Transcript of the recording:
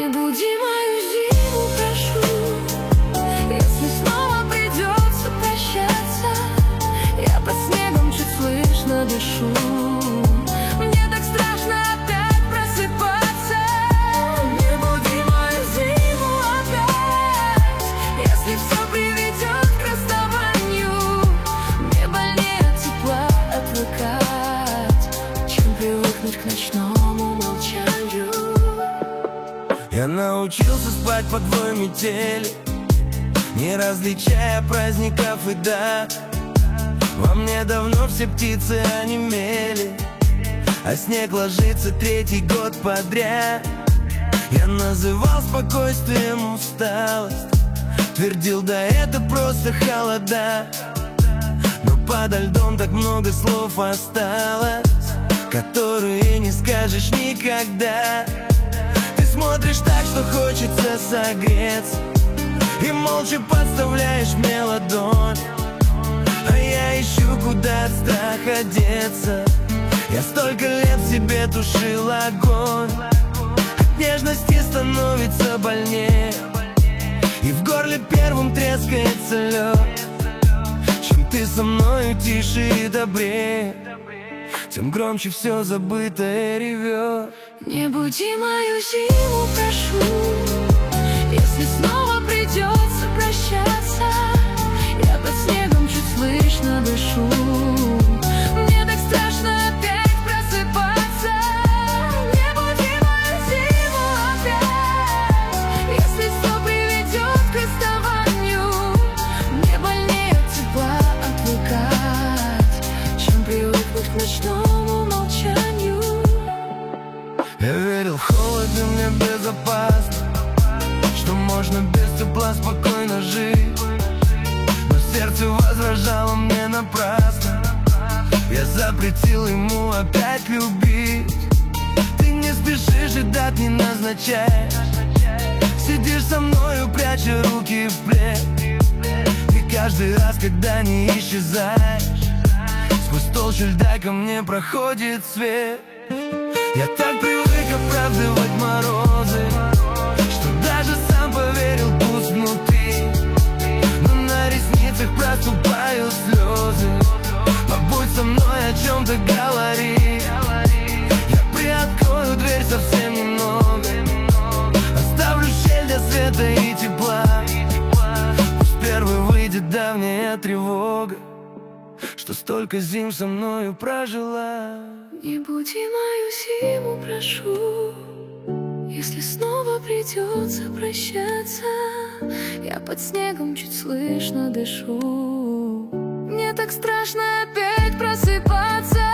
Не буди мою зиму, прошу. Если снова придется прощаться, я под снегом чуть слышно дышу. Мне так страшно опять просыпаться. Не буди мою зиму опять. Если все приведет к расставанию, мне больнее от тепла отвыкать, чем привыкнуть к ночному молчанию. Я научился спать под вой метели, не различая праздников и дат. Во мне давно все птицы онемели, а снег ложится третий год подряд. Я называл спокойствием усталость, твердил, да это просто холода. Но подо льдом так много слов осталось, которые не скажешь никогда. Ты смотришь так, что хочется согреться, и молча подставляешь мне ладонь. А я ищу, куда от страха деться. Я столько лет в себе тушил огонь. От нежности становится больнее, и в горле первым трескается лед. Чем ты со мною тише и добрее, тем громче все забытое ревет. Не буди мою зиму, прошу. Если снова придется прощаться, я под снегом чуть слышно дышу. Мне так страшно опять просыпаться. Не буди мою зиму опять. Если все приведет к расставанию, мне больнее от тепла отвыкать, чем привыкнуть к ночному молчанию. Я верил, в холоде мне безопасно, что можно без тепла спокойно жить. Но сердце возражало мне напрасно. Я запретил ему опять любить. Ты не спешишь и дат не назначаешь, сидишь со мною, пряча руки в плед. И каждый раз, когда не исчезаешь, сквозь толщу льда ко мне проходит свет. Я так привык оправдывать морозы, что даже сам поверил, пусть внутри, но на ресницах проступают слезы. Побудь со мной, о чем-то говори. Я приоткрою дверь совсем немного, оставлю щель для света и тепла. Пусть первой выйдет давняя тревога, что столько зим со мною прожила. Не буди мою зиму, прошу. Если снова придется прощаться, я под снегом чуть слышно дышу. Мне так страшно опять просыпаться.